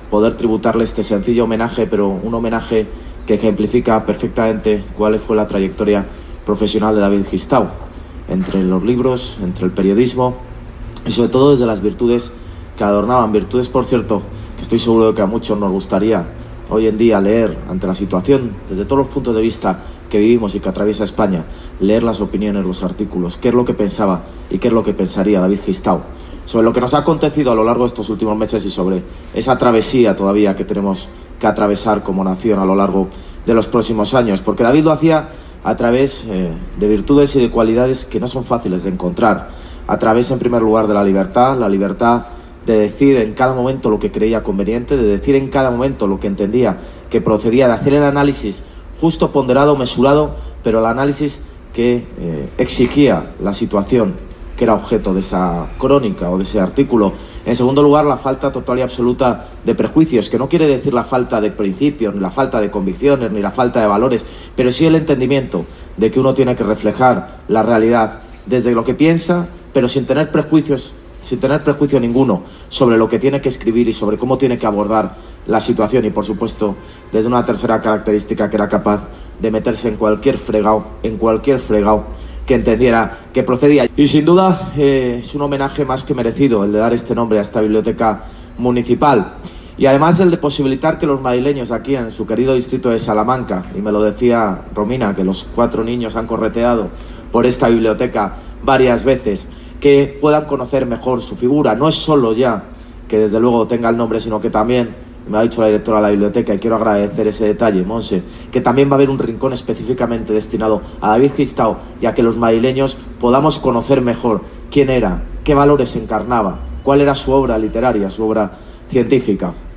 poder tributarle este sencillo homenaje, pero un homenaje que ejemplifica perfectamente cuál fue la trayectoria profesional de David Gistau, entre los libros, entre el periodismo y sobre todo desde las virtudes que adornaban, virtudes, por cierto, que estoy seguro de que a muchos nos gustaría hoy en día leer ante la situación, desde todos los puntos de vista que vivimos y que atraviesa España, leer las opiniones, los artículos, qué es lo que pensaba y qué es lo que pensaría David Gistau sobre lo que nos ha acontecido a lo largo de estos últimos meses y sobre esa travesía todavía que tenemos que atravesar como nación a lo largo de los próximos años, porque David lo hacía a través de virtudes y de cualidades que no son fáciles de encontrar, a través en primer lugar de la libertad de decir en cada momento lo que creía conveniente, de decir en cada momento lo que entendía que procedía, de hacer el análisis justo, ponderado, mesurado, pero el análisis que exigía la situación que era objeto de esa crónica o de ese artículo. En segundo lugar, la falta total y absoluta de prejuicios, que no quiere decir la falta de principios, ni la falta de convicciones, ni la falta de valores, pero sí el entendimiento de que uno tiene que reflejar la realidad desde lo que piensa, pero sin tener prejuicios, sin tener prejuicio ninguno sobre lo que tiene que escribir y sobre cómo tiene que abordar la situación, y por supuesto desde una tercera característica, que era capaz de meterse en cualquier fregado que entendiera que procedía. Y sin duda es un homenaje más que merecido el de dar este nombre a esta biblioteca municipal, y además el de posibilitar que los madrileños aquí en su querido distrito de Salamanca, y me lo decía Romina, que los 4 niños han correteado por esta biblioteca varias veces, que puedan conocer mejor su figura. No es solo ya que desde luego tenga el nombre, sino que también, me ha dicho la directora de la biblioteca, y quiero agradecer ese detalle, Monse, que también va a haber un rincón específicamente destinado a David Gistau, y a que los madrileños podamos conocer mejor quién era, qué valores encarnaba, cuál era su obra literaria, su obra científica.